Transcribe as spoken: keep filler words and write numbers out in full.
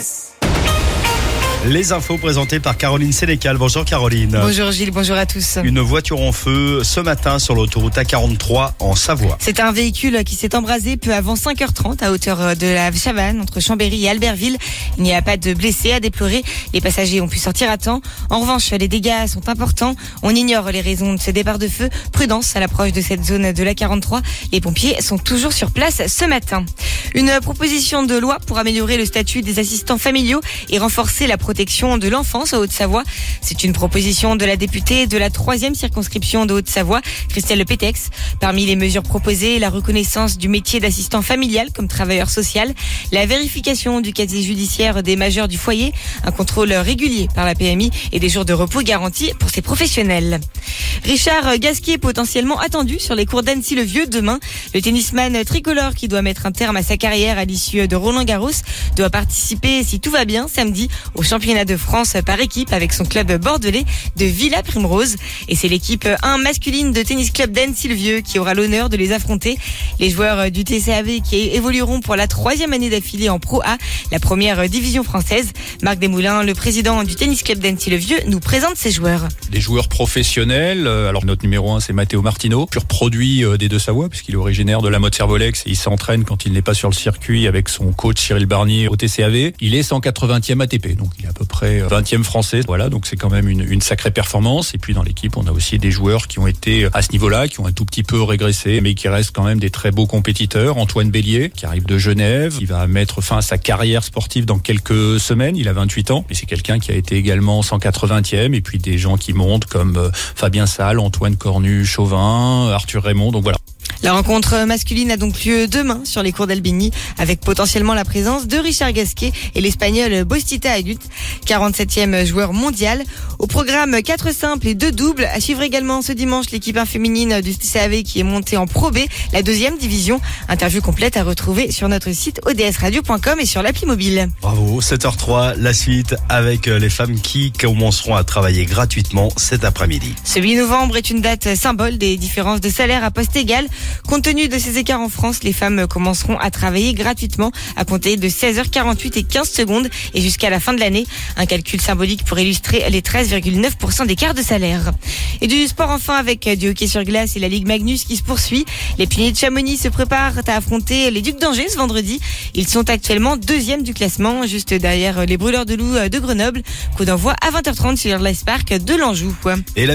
S. Les infos présentées par Caroline Sénécal. Bonjour Caroline. Bonjour Gilles, bonjour à tous. Une voiture en feu ce matin sur l'autoroute A quarante-trois en Savoie. C'est un véhicule qui s'est embrasé peu avant cinq heures trente à hauteur de la Chavanne, entre Chambéry et Albertville. Il n'y a pas de blessés à déplorer. Les passagers ont pu sortir à temps. En revanche, les dégâts sont importants. On ignore les raisons de ce départ de feu. Prudence à l'approche de cette zone de l'A quarante-trois. Les pompiers sont toujours sur place ce matin. Une proposition de loi pour améliorer le statut des assistants familiaux et renforcer la protection de l'enfance en Haute-Savoie. C'est une proposition de la députée de la troisième circonscription de Haute-Savoie, Christelle Pétex. Parmi les mesures proposées, la reconnaissance du métier d'assistant familial comme travailleur social, la vérification du casier judiciaire des majeurs du foyer, un contrôle régulier par la P M I et des jours de repos garantis pour ces professionnels. Richard Gasquet potentiellement attendu sur les cours d'Annecy-le-Vieux demain. Le tennisman tricolore qui doit mettre un terme à sa carrière à l'issue de Roland-Garros doit participer, si tout va bien, samedi au championnat de France par équipe avec son club bordelais de Villa Primrose. Et c'est l'équipe un masculine de tennis club d'Annecy-le-Vieux qui aura l'honneur de les affronter. Les joueurs du T C A V qui évolueront pour la troisième année d'affilée en Pro A, la première division française. Marc Desmoulins, le président du tennis club d'Annecy-le-Vieux, nous présente ses joueurs. Des joueurs professionnels. Alors notre numéro un, c'est Matteo Martino, pur produit des Deux-Savoie puisqu'il est originaire de la Motte Servolex et il s'entraîne quand il n'est pas sur le circuit avec son coach Cyril Barnier au T C A V. Il est cent quatre-vingtième A T P, donc il est à peu près vingtième français. Voilà, donc c'est quand même une, une sacrée performance. Et puis dans l'équipe, on a aussi des joueurs qui ont été à ce niveau-là, qui ont un tout petit peu régressé, mais qui restent quand même des très beaux compétiteurs. Antoine Bélier, qui arrive de Genève, il va mettre fin à sa carrière sportive dans quelques semaines. Il a vingt-huit ans, et c'est quelqu'un qui a été également cent quatre-vingtième. Et puis des gens qui montent comme Fabien Salle, Antoine Cornu-Chauvin, Arthur Raymond. Donc voilà. La rencontre masculine a donc lieu demain sur les cours d'Albigny avec potentiellement la présence de Richard Gasquet et l'Espagnol Bostita Agut, quarante-septième joueur mondial. Au programme quatre simples et deux doubles. À suivre également ce dimanche l'équipe un féminine du T C A V qui est montée en Pro B, la deuxième division. Interview complète à retrouver sur notre site o d s radio point com et sur l'appli mobile. Bravo, sept heures trois, la suite avec les femmes qui commenceront à travailler gratuitement cet après-midi. Ce huit novembre est une date symbole des différences de salaire à poste égal. Compte tenu de ces écarts en France, les femmes commenceront à travailler gratuitement à compter de seize heures quarante-huit et quinze secondes et jusqu'à la fin de l'année. Un calcul symbolique pour illustrer les treize virgule neuf pour cent d'écart de salaire. Et du sport enfin avec du hockey sur glace et la Ligue Magnus qui se poursuit. Les Pionniers de Chamonix se préparent à affronter les Ducs d'Angers ce vendredi. Ils sont actuellement deuxième du classement, juste derrière les Brûleurs de Loup de Grenoble. Coup d'envoi à vingt heures trente sur l'Ice Park de l'Anjou. Et la